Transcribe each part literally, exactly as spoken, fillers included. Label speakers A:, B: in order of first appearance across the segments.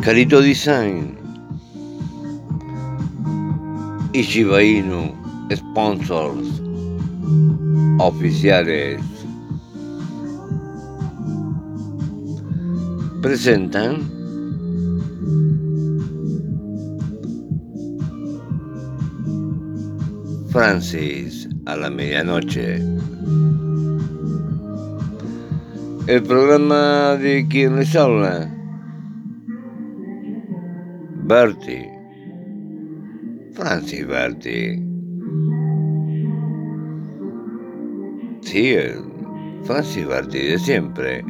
A: Carito Design y Shiba Inu, sponsors oficiales, presentan Francis a la medianoche. El programa de quien les habla, Bertie, Francis Bertie. Sí, el Francis Bertie de siempre.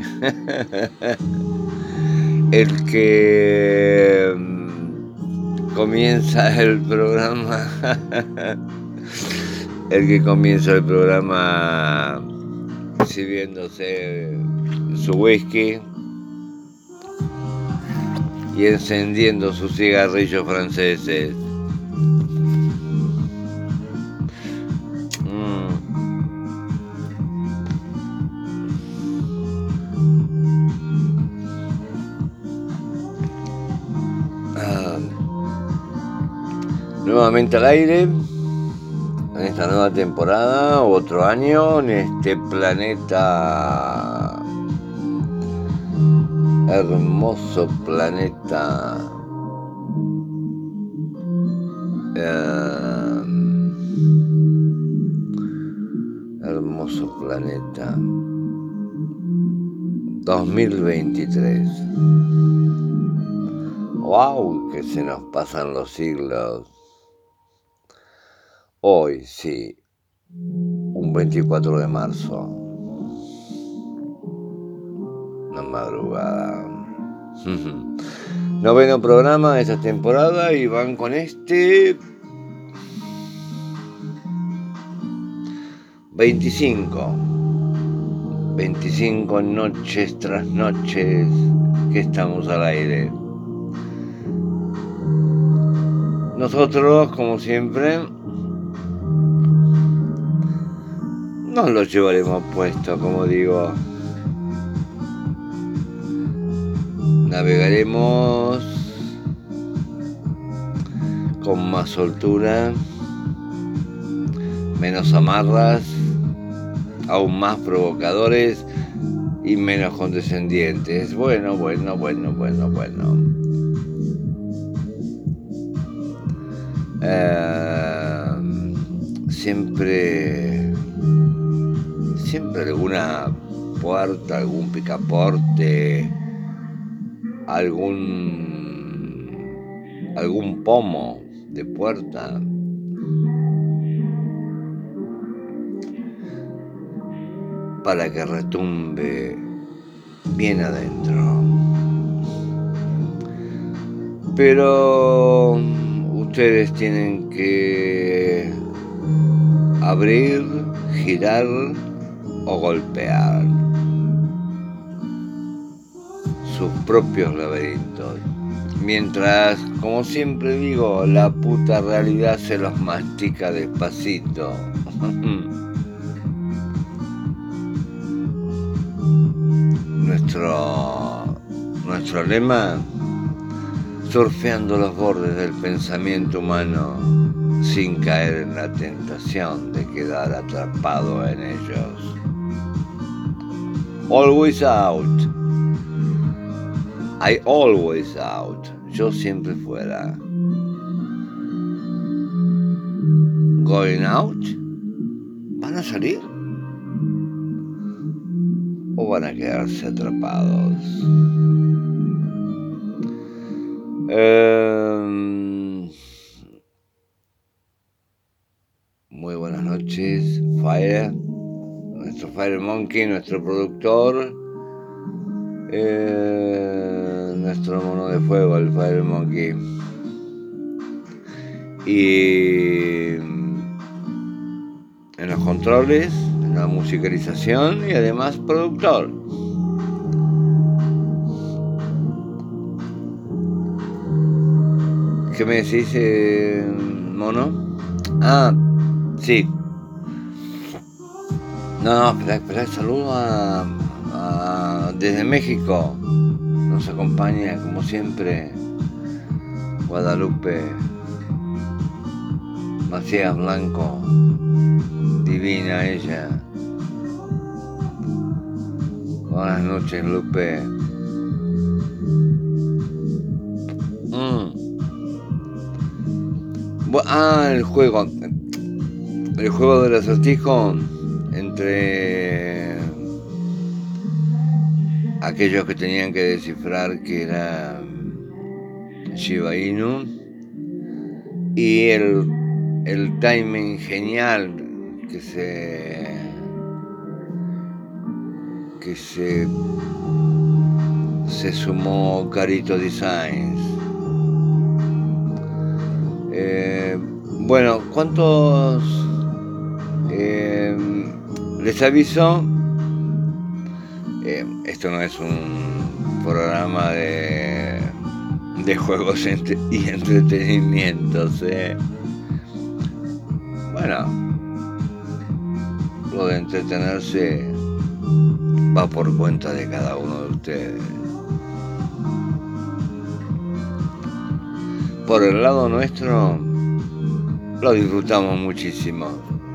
A: El que comienza el programa, el que comienza el programa sirviéndose su whisky y encendiendo sus cigarrillos franceses. Mm. Ah. Nuevamente al aire, en esta nueva temporada, otro año, en este planeta, hermoso planeta, eh, hermoso planeta, dos mil veintitrés. ¡Wow! Que se nos pasan los siglos. Hoy, sí, un veinticuatro de marzo, una madrugada. Noveno programa de esta temporada y van con este veinticinco. veinticinco noches tras noches que estamos al aire. Nosotros, como siempre, nos lo llevaremos puesto, como digo. Navegaremos con más soltura, menos amarras, aún más provocadores y menos condescendientes. Bueno, bueno, bueno, bueno, bueno. Eh, siempre, siempre alguna puerta, algún picaporte, algún, algún pomo de puerta para que retumbe bien adentro. Pero ustedes tienen que abrir, girar o golpear sus propios laberintos. Mientras, como siempre digo, la puta realidad se los mastica despacito. Nuestro, nuestro lema: surfeando los bordes del pensamiento humano sin caer en la tentación de quedar atrapado en ellos. Always out. I always out. Yo siempre fuera. Going out. ¿Van a salir? ¿O van a quedarse atrapados? Eh, muy buenas noches, Fire, nuestro Fire Monkey, nuestro productor, eh, nuestro mono de fuego, el Fire Monkey, y en los controles, en la musicalización y además productor. ¿Qué me decís, eh, mono? Ah, sí. No, no, espera, espera, saludo a, a, desde México. Nos acompaña, como siempre, Guadalupe Macías Blanco, divina ella. Buenas noches, Lupe. Mm. Ah, el juego. El juego del acertijo entre aquellos que tenían que descifrar que era Shiba Inu y el, el timing genial que se que se se sumó Carito Designs. Eh, bueno, ¿cuántos? Eh, les aviso, eh, esto no es un programa de, de juegos y entretenimientos. Eh. Bueno, lo de entretenerse va por cuenta de cada uno de ustedes. Por el lado nuestro, lo disfrutamos muchísimo.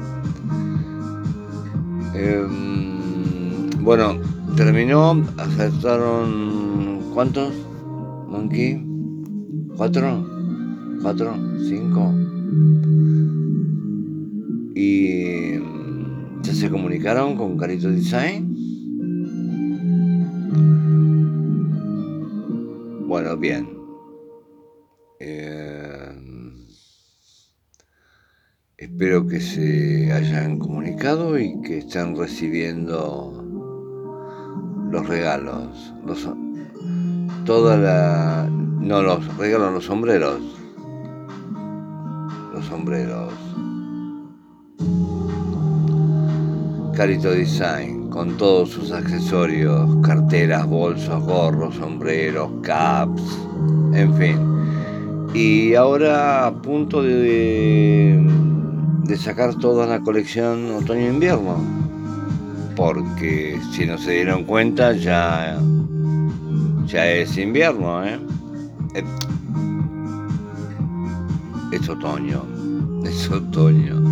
A: Eh, bueno, terminó, acertaron, ¿cuántos? Monkey, ¿cuatro? ¿Cuatro? ¿Cinco? Y ya se comunicaron con Carito Design. Bueno, bien. Eh, espero que se hayan comunicado y que estén recibiendo los regalos, los, toda la, no los regalos, los sombreros, los sombreros. Carito Design, con todos sus accesorios, carteras, bolsos, gorros, sombreros, caps, en fin. Y ahora a punto de, de sacar toda la colección otoño-invierno, porque si no se dieron cuenta ya, ya es invierno, ¿eh? Es otoño, es otoño.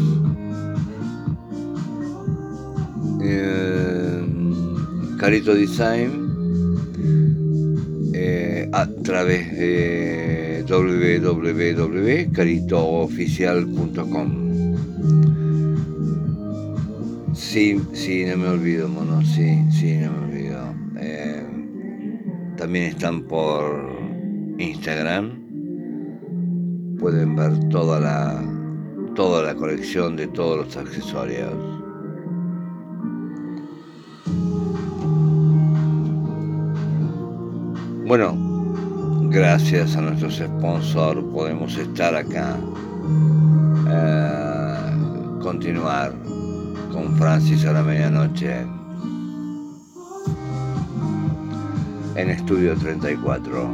A: Eh, Carito Design eh, a través de w w w punto carito oficial punto com. Sí, sí, no me olvido, mono, sí, sí, no me olvido. Eh, también están por Instagram. Pueden ver toda la, toda la colección de todos los accesorios. Bueno, gracias a nuestros sponsors podemos estar acá, eh, continuar con Francis a la medianoche en Estudio treinta y cuatro,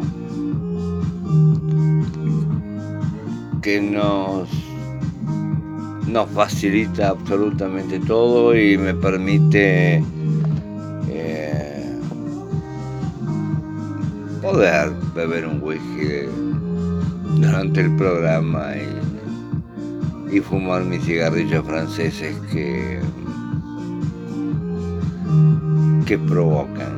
A: que nos, nos facilita absolutamente todo y me permite eh, poder beber un whisky durante el programa y, y fumar mis cigarrillos franceses que, que provocan.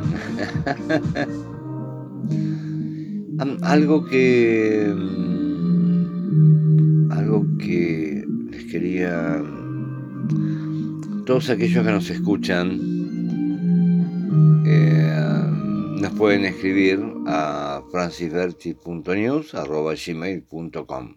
A: algo que algo que les quería, todos aquellos que nos escuchan eh, nos pueden escribir a francisberti punto news arroba gmail punto com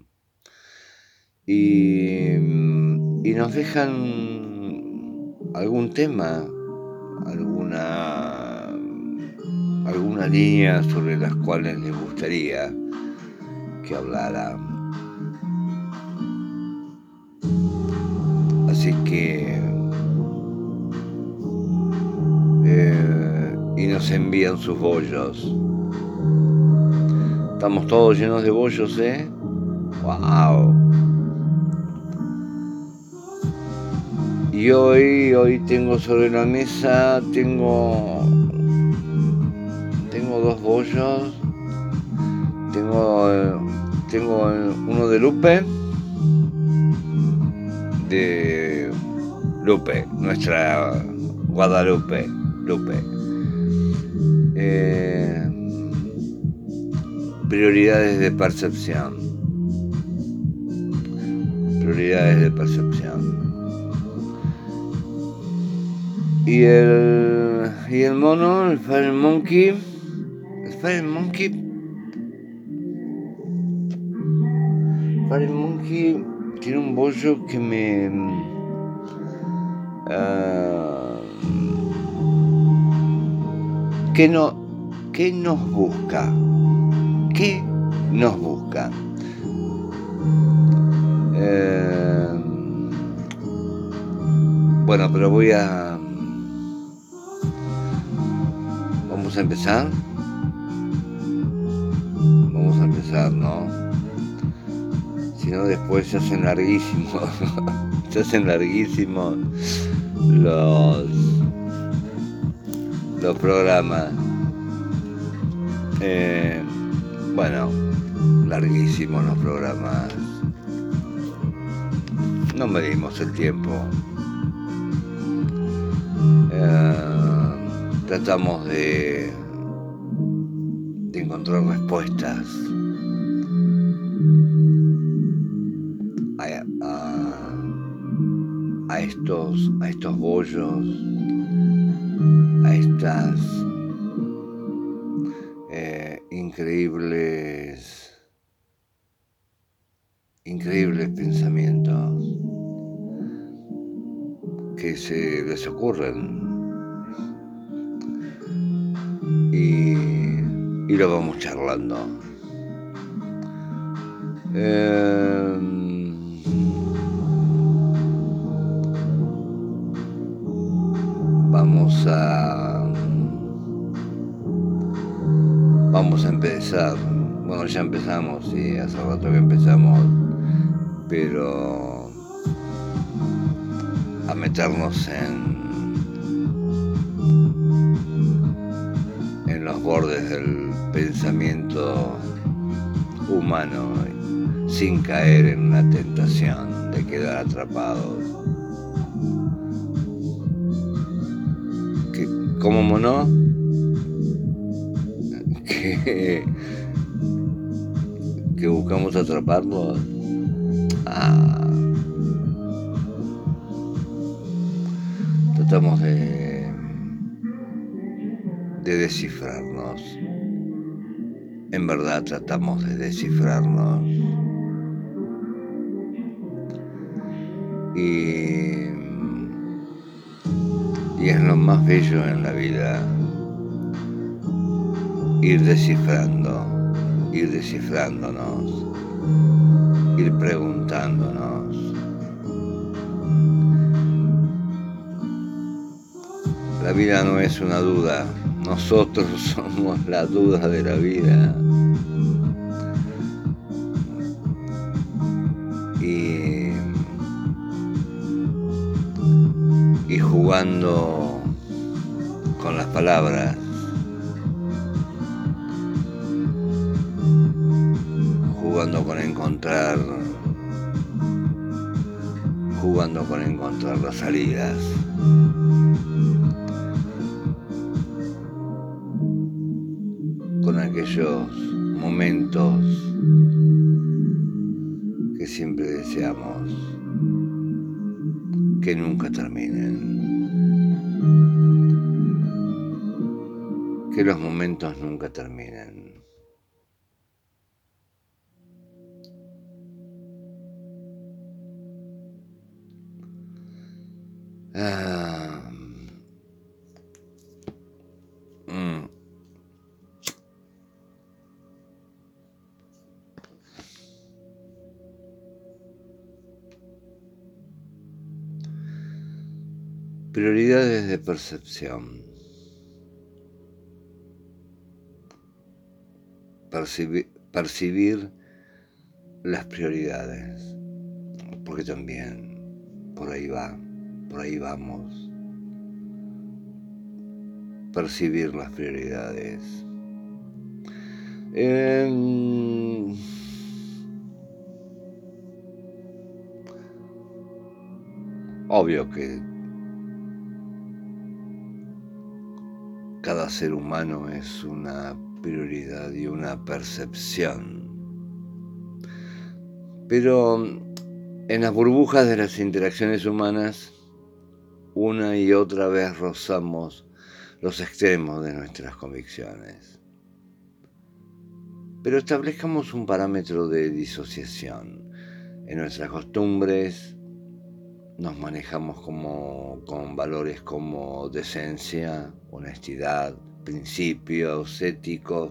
A: y, y nos dejan algún tema, alguna alguna línea sobre las cuales les gustaría que hablara. Así que eh, y nos envían sus bollos. Estamos todos llenos de bollos, ¿eh? ¡Wow! Y hoy, hoy tengo sobre la mesa, tengo, tengo dos bollos, tengo tengo uno de Lupe, de Lupe, nuestra Guadalupe, Lupe. Eh, prioridades de percepción. Prioridades de percepción. Y el, y el mono, el Fire Monkey, el Fire Monkey, Fire Monkey tiene un bollo que me, uh, que no, que nos busca, que nos busca. Eh, bueno, pero voy a Vamos a empezar. Vamos a empezar, ¿no? Si no, después se hacen larguísimos. Se hacen larguísimos los, los programas. Eh, bueno, larguísimos los programas. No medimos el tiempo. Eh, tratamos de, de encontrar respuestas a, a, a estos a estos bollos, a estas eh, increíbles increíbles pensamientos que se les ocurren. Y, y lo vamos charlando. Eh, vamos a vamos a empezar. Bueno, ya empezamos, sí, hace rato que empezamos, pero a meternos en en los bordes del pensamiento humano sin caer en una tentación de quedar atrapados. Que, ¿cómo mono? Que, que buscamos atraparlos. Ah, tratamos de de descifrarnos. En verdad tratamos de descifrarnos. Y, y es lo más bello en la vida, ir descifrando, ir descifrándonos, ir preguntándonos. La vida no es una duda, nosotros somos la duda de la vida. Y, y jugando con las palabras, jugando con encontrar, jugando con encontrar las salidas. Con aquellos momentos que siempre deseamos que nunca terminen. Que los momentos nunca terminen. Ah, mm. Prioridades de percepción. Percibir, percibir las prioridades, porque también por ahí va, por ahí vamos. Percibir las prioridades. Eh, Obvio que cada ser humano es una prioridad y una percepción. Pero en las burbujas de las interacciones humanas, una y otra vez rozamos los extremos de nuestras convicciones. Pero establezcamos un parámetro de disociación. En nuestras costumbres nos manejamos como, con valores como decencia, honestidad, principios éticos,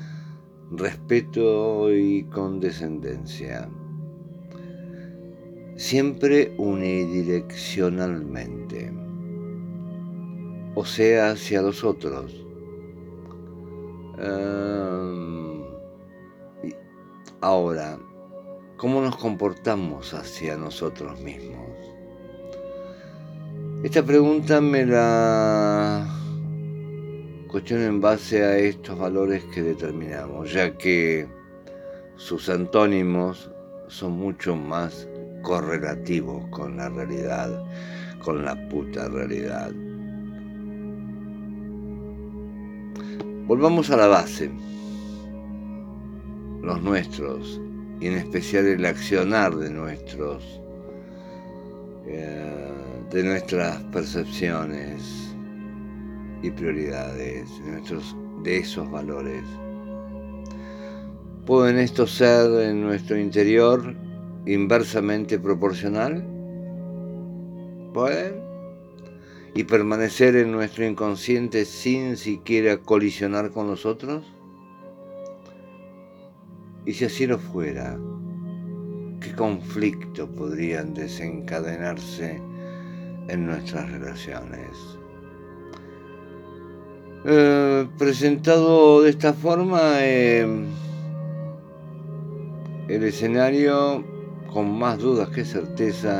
A: respeto y condescendencia. Siempre unidireccionalmente, o sea, hacia los otros. Um, ahora, ¿cómo nos comportamos hacia nosotros mismos? Esta pregunta me la cuestiono en base a estos valores que determinamos, ya que sus antónimos son mucho más correlativos con la realidad, con la puta realidad. Volvamos a la base, los nuestros, y en especial el accionar de nuestros, eh, de nuestras percepciones y prioridades, de, nuestros, de esos valores. ¿Pueden estos ser en nuestro interior inversamente proporcional? ¿Pueden? ¿Y permanecer en nuestro inconsciente sin siquiera colisionar con los otros? Y si así lo fuera, ¿qué conflicto podrían desencadenarse en nuestras relaciones? Eh, presentado de esta forma, eh, el escenario, con más dudas que certeza,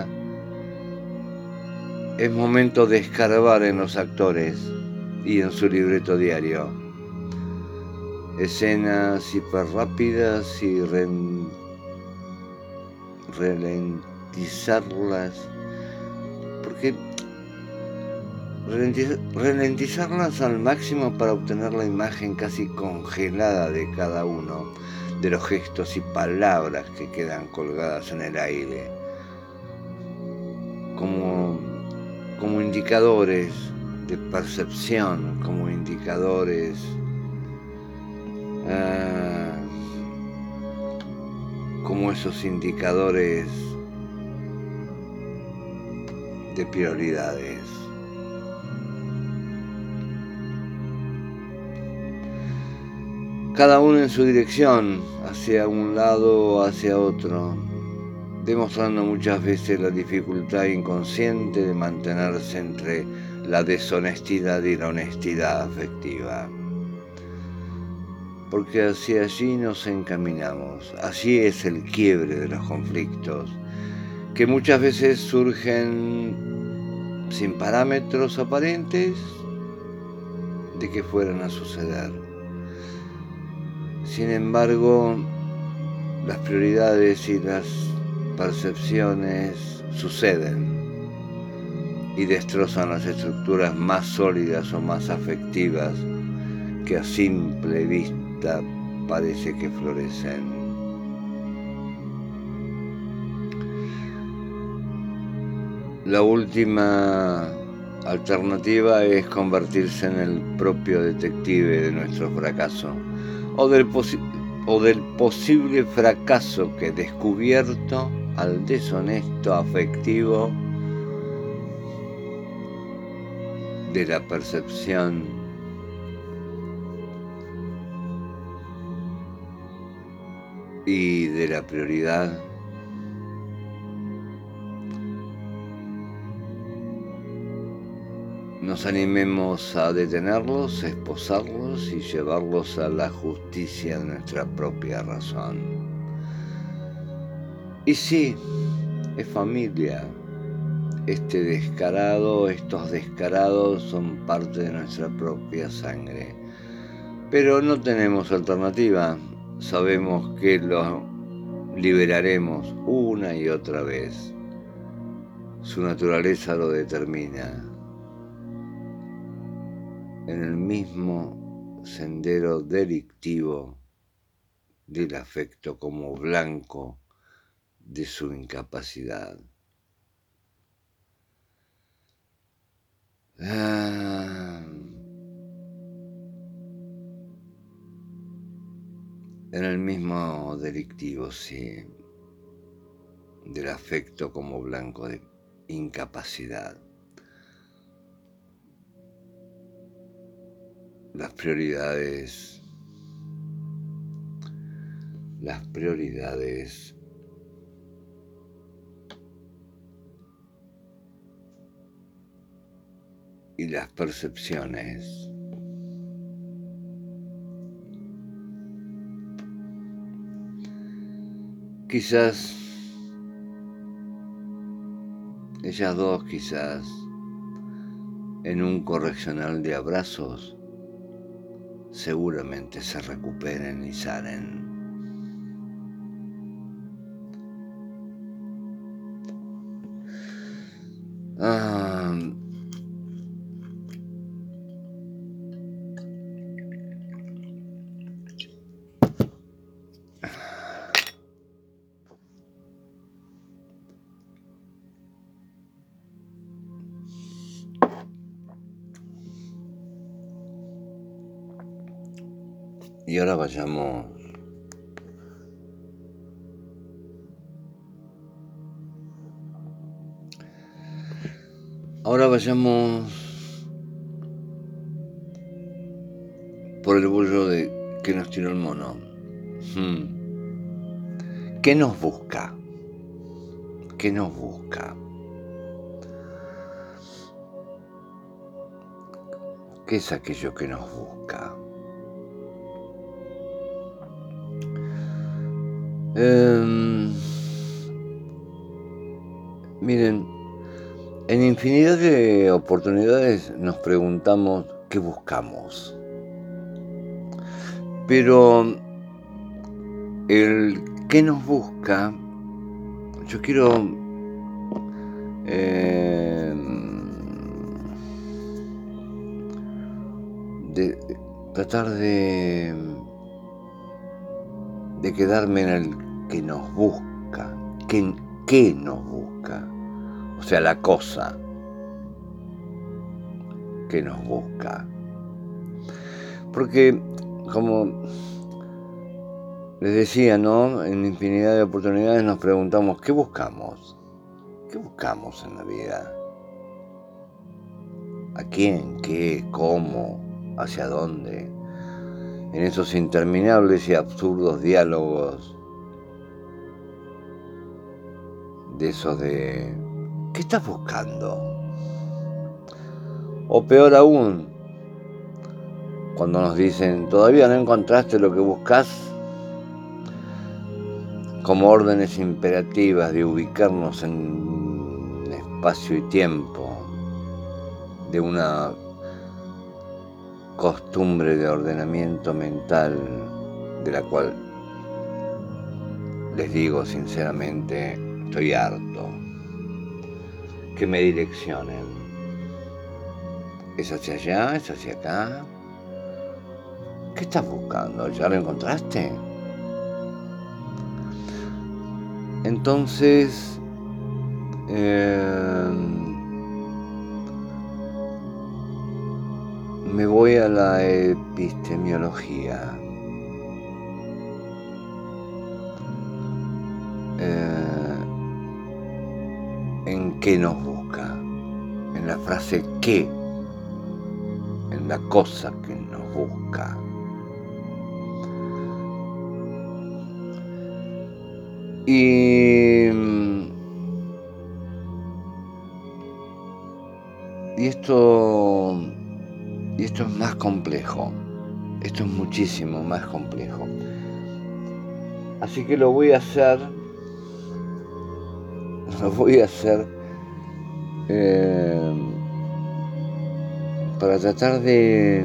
A: es momento de escarbar en los actores y en su libreto diario. Escenas hiperrápidas y ren... ralentizarlas, porque ralentizarlas al máximo para obtener la imagen casi congelada de cada uno de los gestos y palabras que quedan colgadas en el aire, como, como indicadores de percepción, como indicadores uh, como esos indicadores de prioridades. Cada uno en su dirección, hacia un lado o hacia otro, demostrando muchas veces la dificultad inconsciente de mantenerse entre la deshonestidad y la honestidad afectiva. Porque hacia allí nos encaminamos, así es el quiebre de los conflictos, que muchas veces surgen sin parámetros aparentes de que fueran a suceder. Sin embargo, las prioridades y las percepciones suceden y destrozan las estructuras más sólidas o más afectivas que a simple vista parece que florecen. La última alternativa es convertirse en el propio detective de nuestro fracaso o del, posi- o del posible fracaso que, descubierto al deshonesto afectivo de la percepción y de la prioridad, nos animemos a detenerlos, esposarlos y llevarlos a la justicia de nuestra propia razón. Y sí, es familia. Este descarado, estos descarados son parte de nuestra propia sangre. Pero no tenemos alternativa. Sabemos que los liberaremos una y otra vez. su naturaleza lo determina. En el mismo sendero delictivo del afecto como blanco de su incapacidad. Ah, en el mismo delictivo, sí, del afecto como blanco de incapacidad. Las prioridades, las prioridades y las percepciones quizás ellas dos quizás en un correccional de abrazos seguramente se recuperen y sanen. Ah, y ahora vayamos ahora vayamos por el bollo de que nos tiró el mono. Hmm. ¿Qué nos busca? ¿Qué nos busca? ¿Qué es aquello que nos busca? Eh, miren, en infinidad de oportunidades nos preguntamos qué buscamos. Pero el qué nos busca, yo quiero eh, de, tratar de, de quedarme en el que nos busca. ¿Qué, qué nos busca? O sea, la cosa que nos busca. Porque, como les decía, ¿no? En infinidad de oportunidades nos preguntamos, ¿qué buscamos? ¿Qué buscamos en la vida? ¿A quién? ¿Qué? ¿Cómo? ¿Hacia dónde? En esos interminables y absurdos diálogos de esos de ¿qué estás buscando? O peor aún, cuando nos dicen ¿todavía no encontraste lo que buscas? Como órdenes imperativas de ubicarnos en espacio y tiempo, de una costumbre de ordenamiento mental de la cual les digo sinceramente estoy harto. Que me direccionen. ¿Es hacia allá? ¿Es hacia acá? ¿Qué estás buscando? ¿Ya lo encontraste? Entonces, eh, me voy a la epistemología. Eh, ¿En qué nos busca? En la frase qué, en la cosa que nos busca. Y, y esto y esto es más complejo. Esto es muchísimo más complejo. Así que lo voy a hacer. Lo voy a hacer eh, para tratar de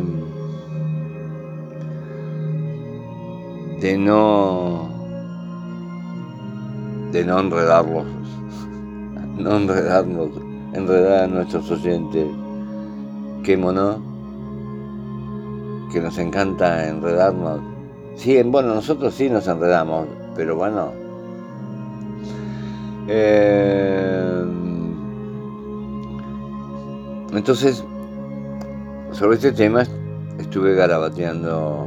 A: de no de no enredarlos no enredarnos, enredar a nuestros oyentes. Qué mono, que nos encanta enredarnos. Sí, bueno, nosotros sí nos enredamos, pero bueno. Eh, entonces, sobre este tema estuve garabateando.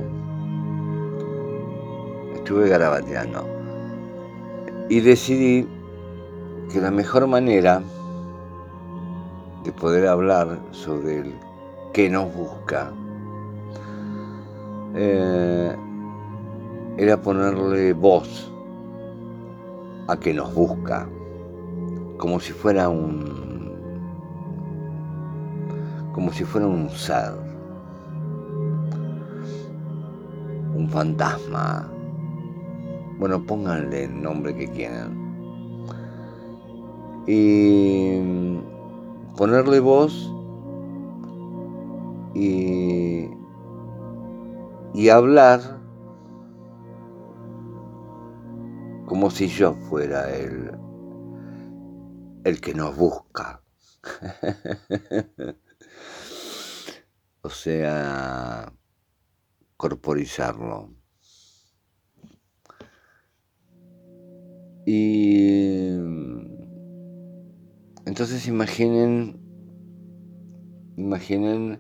A: Estuve garabateando. Y decidí que la mejor manera de poder hablar sobre el que nos busca eh, era ponerle voz a que nos busca, como si fuera un como si fuera un ser, un fantasma. Bueno, pónganle el nombre que quieran. Y ponerle voz y, y hablar como si yo fuera el, el que nos busca. O sea, corporizarlo. Y entonces imaginen, imaginen,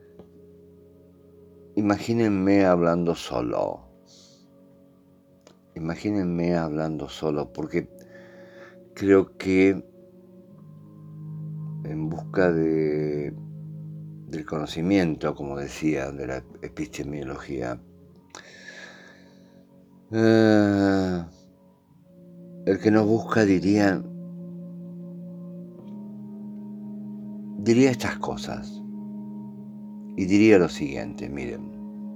A: imagínenme hablando solo. Imagínenme hablando solo, porque creo que en busca de, del conocimiento, como decía, de la epistemología, eh, el que nos busca diría, diría estas cosas. Y diría lo siguiente, miren.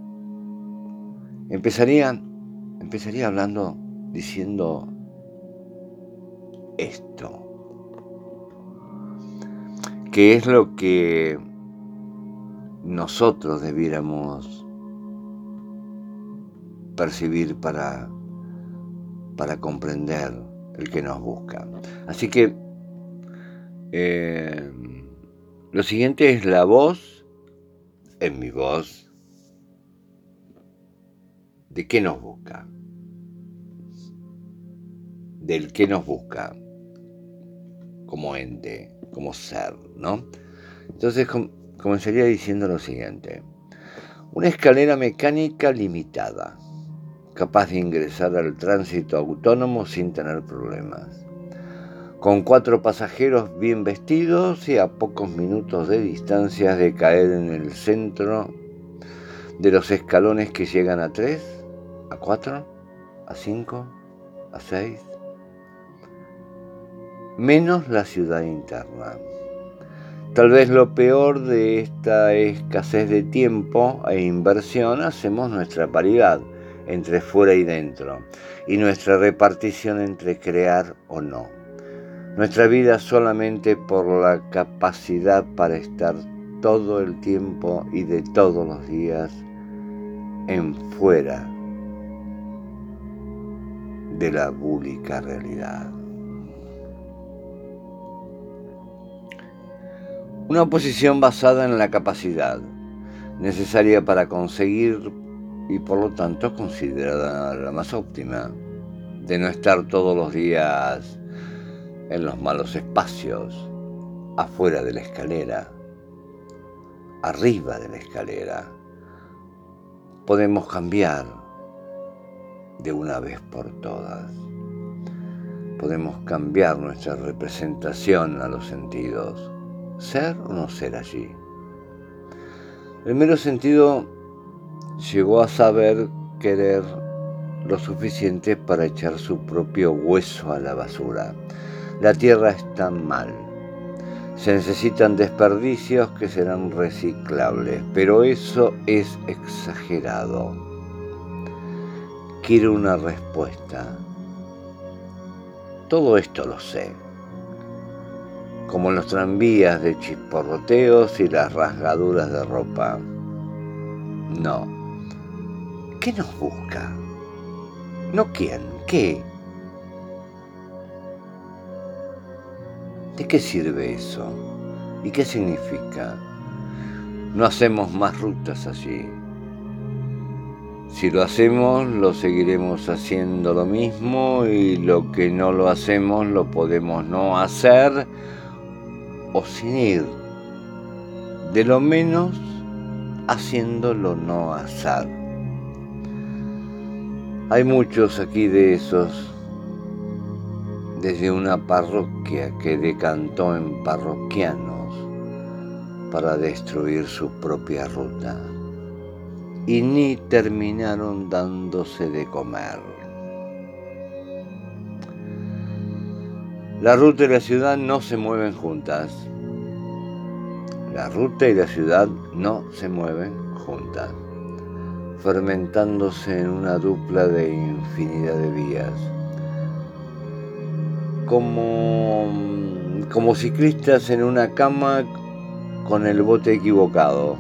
A: Empezaría, empezaría hablando, diciendo esto. Que es lo que nosotros debiéramos percibir para, para comprender el que nos busca. Así que eh, lo siguiente es la voz, en mi voz, de qué nos busca, del que nos busca, como ente, como ser, ¿no? Entonces com- comenzaría diciendo lo siguiente. Una escalera mecánica limitada, capaz de ingresar al tránsito autónomo sin tener problemas, con cuatro pasajeros bien vestidos y a pocos minutos de distancia de caer en el centro de los escalones que llegan a tres, a cuatro, a cinco, a seis, menos la ciudad interna. Tal vez lo peor de esta escasez de tiempo e inversión hacemos nuestra paridad entre fuera y dentro, y nuestra repartición entre crear o no. Nuestra vida solamente por la capacidad para estar todo el tiempo y de todos los días en fuera de la búlica realidad. Una posición basada en la capacidad, necesaria para conseguir y por lo tanto considerada la más óptima, de no estar todos los días en los malos espacios, afuera de la escalera, arriba de la escalera. Podemos cambiar de una vez por todas. Podemos cambiar nuestra representación a los sentidos, ser o no ser allí. El mero sentido llegó a saber querer lo suficiente para echar su propio hueso a la basura. La tierra está mal. Se necesitan desperdicios que serán reciclables, pero eso es exagerado. Quiero una respuesta. Todo esto lo sé. Como los tranvías de chisporroteos y las rasgaduras de ropa. No. ¿Qué nos busca? ¿No quién? ¿Qué? ¿De qué sirve eso? ¿Y qué significa? No hacemos más rutas allí. Si lo hacemos, lo seguiremos haciendo lo mismo, y lo que no lo hacemos lo podemos no hacer o sin ir. De lo menos haciéndolo no hacer. Hay muchos aquí de esos, desde una parroquia que decantó en parroquianos para destruir su propia ruta, y ni terminaron dándose de comer. La ruta y la ciudad no se mueven juntas. La ruta y la ciudad no se mueven juntas, fermentándose en una dupla de infinidad de vías. Como, como ciclistas en una cama con el bote equivocado.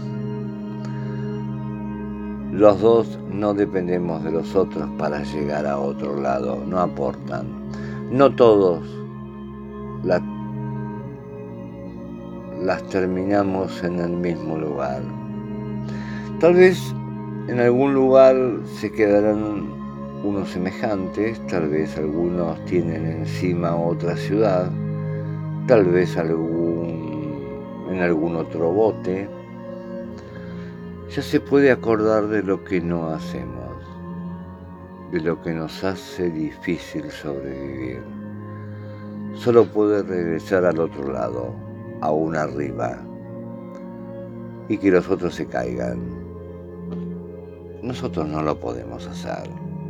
A: Los dos no dependemos de los otros para llegar a otro lado, no aportan. No todos la, las terminamos en el mismo lugar. Tal vez en algún lugar se quedarán unos semejantes, tal vez algunos tienen encima otra ciudad, tal vez algún, en algún otro bote. Ya se puede acordar de lo que no hacemos, de lo que nos hace difícil sobrevivir. Solo puede regresar al otro lado, aún arriba, y que los otros se caigan. Nosotros no lo podemos hacer.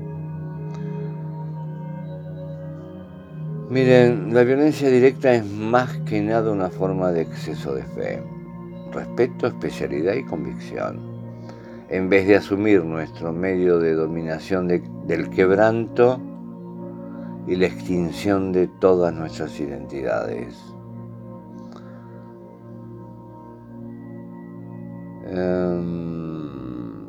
A: Miren, la violencia directa es más que nada una forma de exceso de fe, respeto, especialidad y convicción. En vez de asumir nuestro medio de dominación de, del quebranto y la extinción de todas nuestras identidades. Um,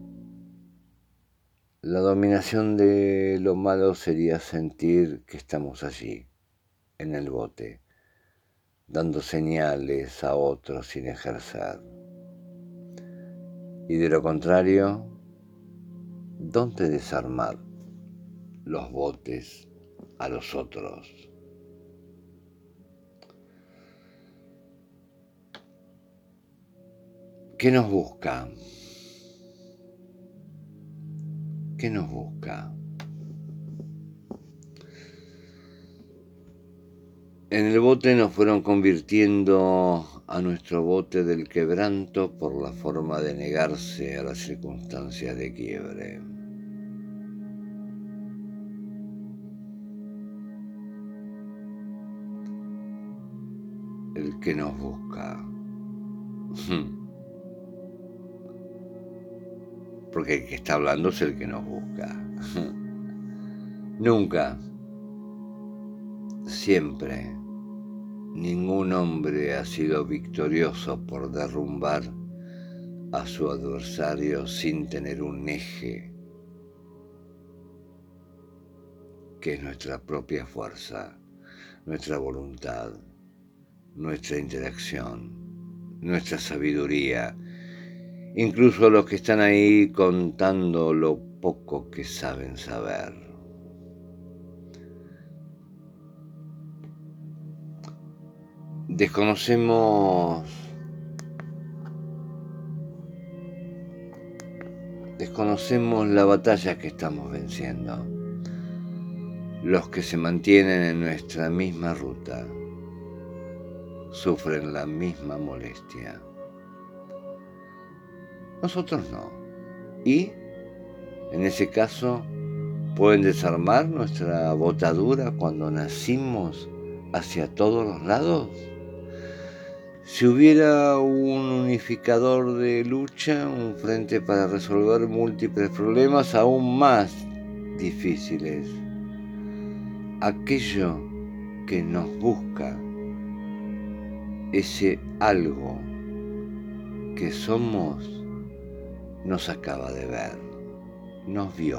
A: la dominación de lo malo sería sentir que estamos allí, en el bote, dando señales a otros sin ejercer. Y de lo contrario, ¿dónde desarmar los botes a los otros? ¿Qué nos busca? ¿Qué nos busca? En el bote nos fueron convirtiendo a nuestro bote del quebranto por la forma de negarse a las circunstancias de quiebre. El que nos busca. Porque el que está hablando es el que nos busca. Nunca, siempre, ningún hombre ha sido victorioso por derrumbar a su adversario sin tener un eje, que es nuestra propia fuerza, nuestra voluntad, nuestra interacción, nuestra sabiduría. Incluso los que están ahí contando lo poco que saben saber. Desconocemos, desconocemos la batalla que estamos venciendo. Los que se mantienen en nuestra misma ruta sufren la misma molestia. Nosotros no. Y, en ese caso, pueden desarmar nuestra botadura cuando nacimos hacia todos los lados. Si hubiera un unificador de lucha, un frente para resolver múltiples problemas aún más difíciles, aquello que nos busca, ese algo que somos, nos acaba de ver, nos vio,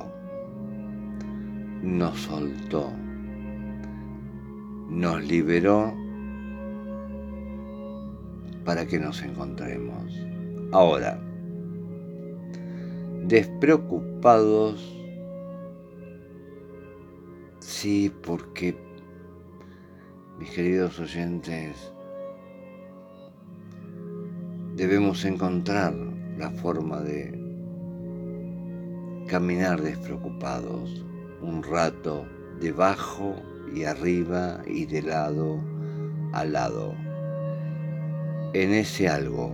A: nos soltó, nos liberó para que nos encontremos. Ahora, despreocupados, sí, porque, mis queridos oyentes, debemos encontrar la forma de caminar despreocupados un rato, debajo y arriba y de lado a lado, en ese algo,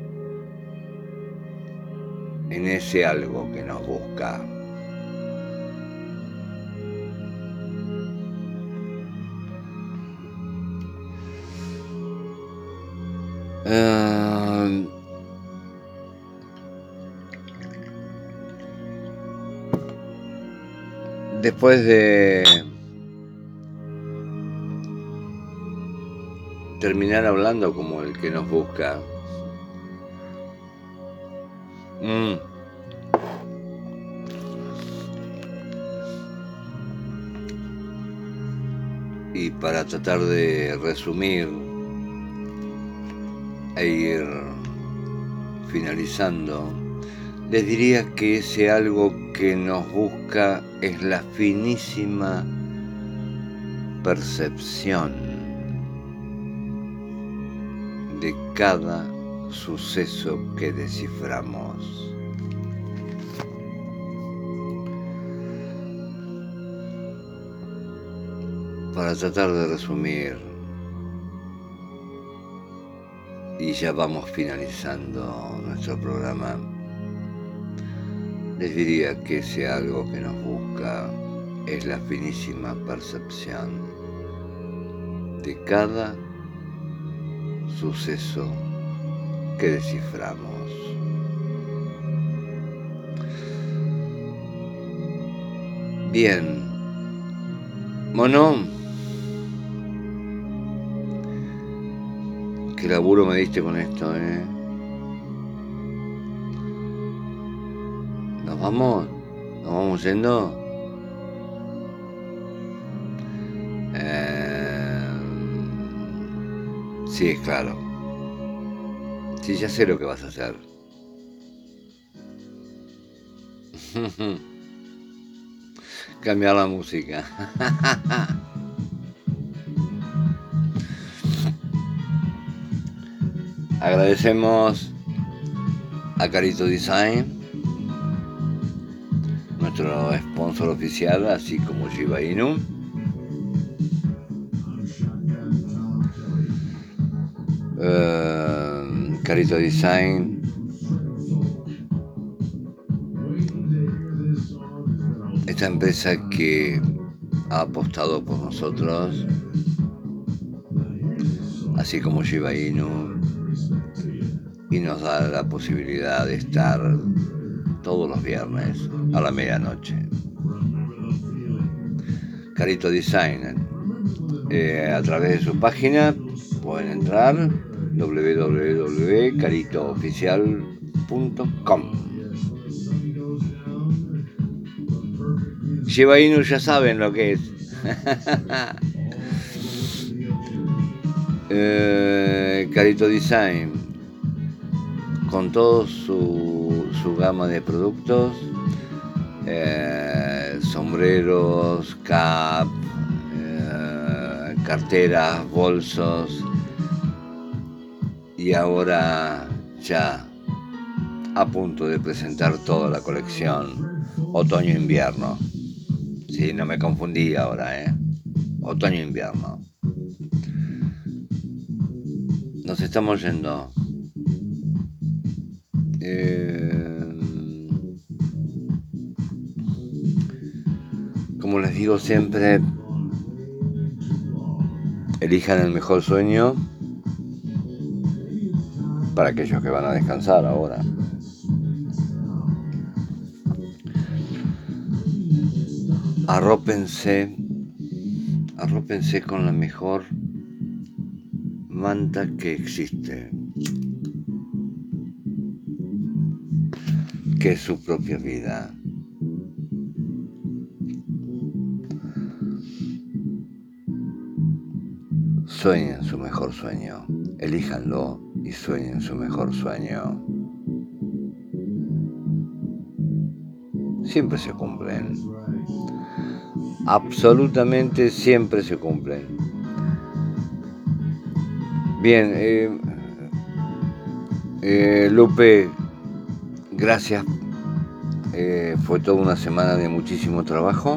A: en ese algo que nos busca. Uh, después de terminar hablando como el que nos busca, mm, y para tratar de resumir e ir finalizando, les diría que ese algo que nos busca es la finísima percepción de cada suceso que desciframos. Para tratar de resumir, y ya vamos finalizando nuestro programa, les diría que ese algo que nos busca es la finísima percepción de cada suceso que desciframos. Bien, mono, qué laburo me diste con esto, ¿eh? ¿Nos vamos? ¿Nos vamos yendo? Eh... Sí, claro. Sí, ya sé lo que vas a hacer. Cambiar la música. Agradecemos a Carito Design, nuestro sponsor oficial, así como Shiba Inu. Uh, Carito Design esta empresa que ha apostado por nosotros, así como Shiba Inu, y nos da la posibilidad de estar todos los viernes a la medianoche. Carito Design, eh, a través de su página pueden entrar w w w punto carito oficial punto com. Shiba Inu ya saben lo que es. eh, Carito Design, con toda su, su gama de productos, eh, sombreros, cap, eh, carteras, bolsos, y ahora ya a punto de presentar toda la colección otoño-invierno. Sí, no me confundí ahora, ¿eh? Otoño-invierno. Nos estamos yendo. Eh, como les digo siempre, elijan el mejor sueño para aquellos que van a descansar ahora. Arrópense, arrópense con la mejor manta que existe, que es su propia vida. Sueñen su mejor sueño, elíjanlo y sueñen su mejor sueño. Siempre se cumplen. Absolutamente siempre se cumplen. Bien, eh, eh, Lupe, gracias. Eh, fue toda una semana de muchísimo trabajo.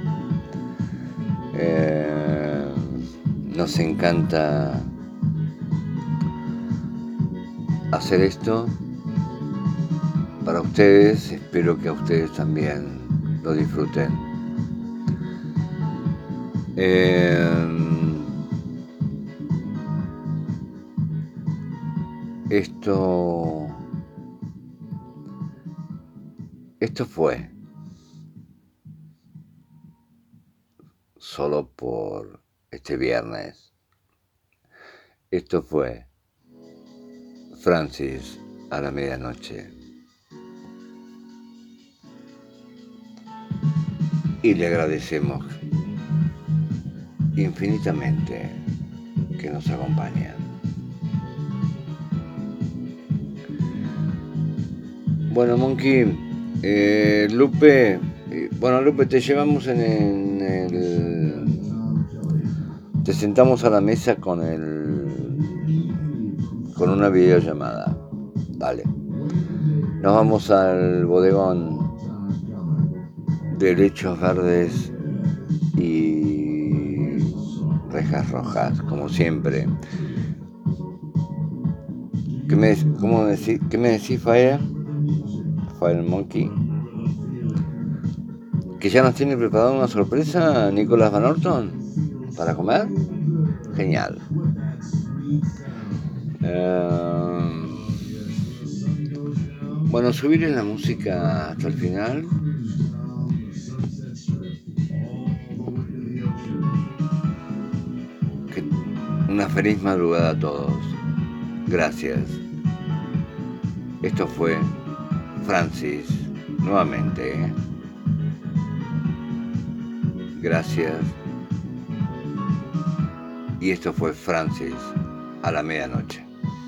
A: Eh, nos encanta hacer esto para ustedes. Espero que a ustedes también lo disfruten. Eh, esto esto fue solo por este viernes. Esto fue Francis a la medianoche. Y le agradecemos infinitamente que nos acompañen. Bueno, Monkey, eh, Lupe, eh, bueno, Lupe, te llevamos en, en el... Te sentamos a la mesa con el... con una videollamada. Vale. Nos vamos al bodegón de Lechos Verdes y Rejas Rojas, como siempre. ¿Qué me, cómo decís, ¿qué me decís, Fire? Fire Monkey. ¿Que ya nos tiene preparada una sorpresa Nicolás Van Orton para comer? Genial. Uh, bueno, subiré la música hasta el final. Que una feliz madrugada a todos. Gracias. Esto fue Francis, nuevamente. ¿eh? Gracias. Y esto fue Francis a la medianoche.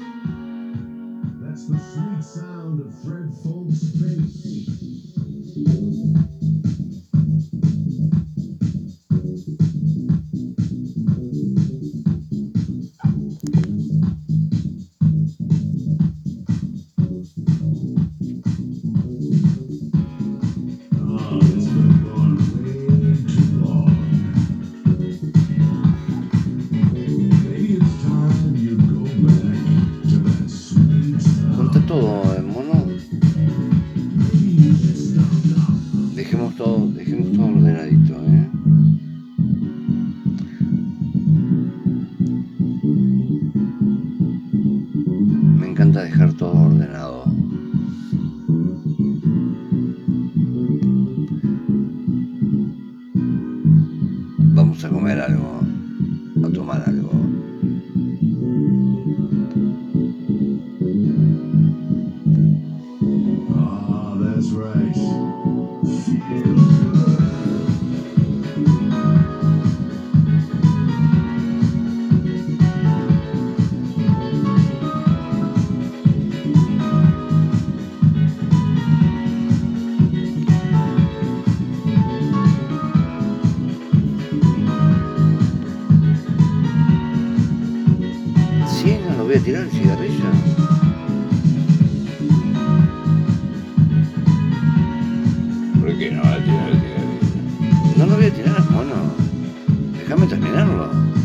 A: Vamos a comer algo, a tomar algo. Ah, that's right. Voy a tirar el cigarrillo. ¿Por qué no voy a tirar el cigarrillo? No lo voy a tirar, mono. Déjame terminarlo.